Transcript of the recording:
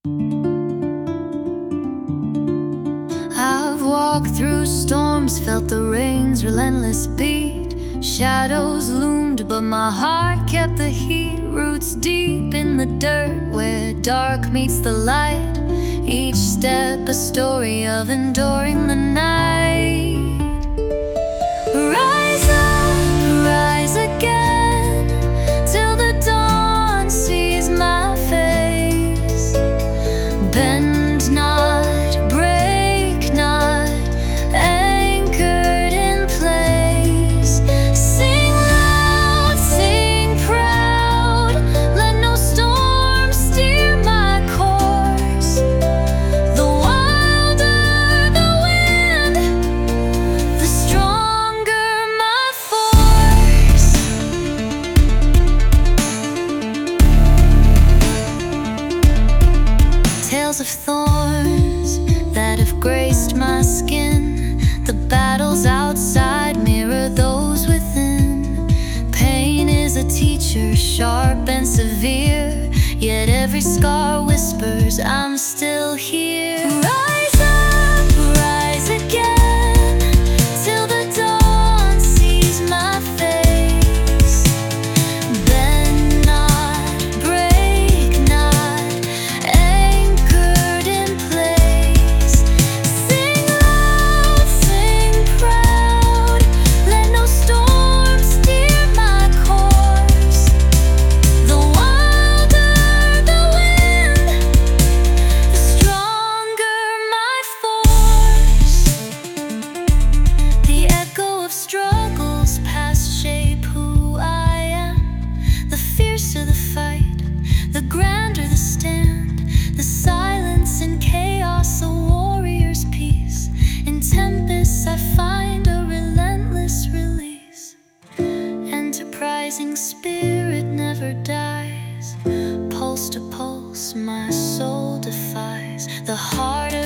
I've walked through storms, felt the rain's relentless beat. Shadows loomed, but my heart kept the heat. Roots deep in the dirt, where dark meets the light. Each step a story of enduring the night. Rise up, rise again, till the dawn sees my face. Bend not, break not, anchored in place. Sing loud, sing proud, let no storm steer my course. The wilder the wind, the stronger my force. Tales of thorns that have graced my skin. The battles outside mirror those within. Pain is a teacher, sharp and severe, yet every scar whispers, I'm still here. Rise up, rise again, till the dawn sees my face. Bend not, break not, anchored in place. Sing loud, sing proud, let no storm steer my course. The wilder the wind, the stronger my force. The echo of struggles past shape who I am. The fiercer the fight, the grander the stand. The silence in chaos, a warrior's peace. In tempests I find a relentless release. Enterprising spirit never dies. Pulse to pulse my soul defies. The harder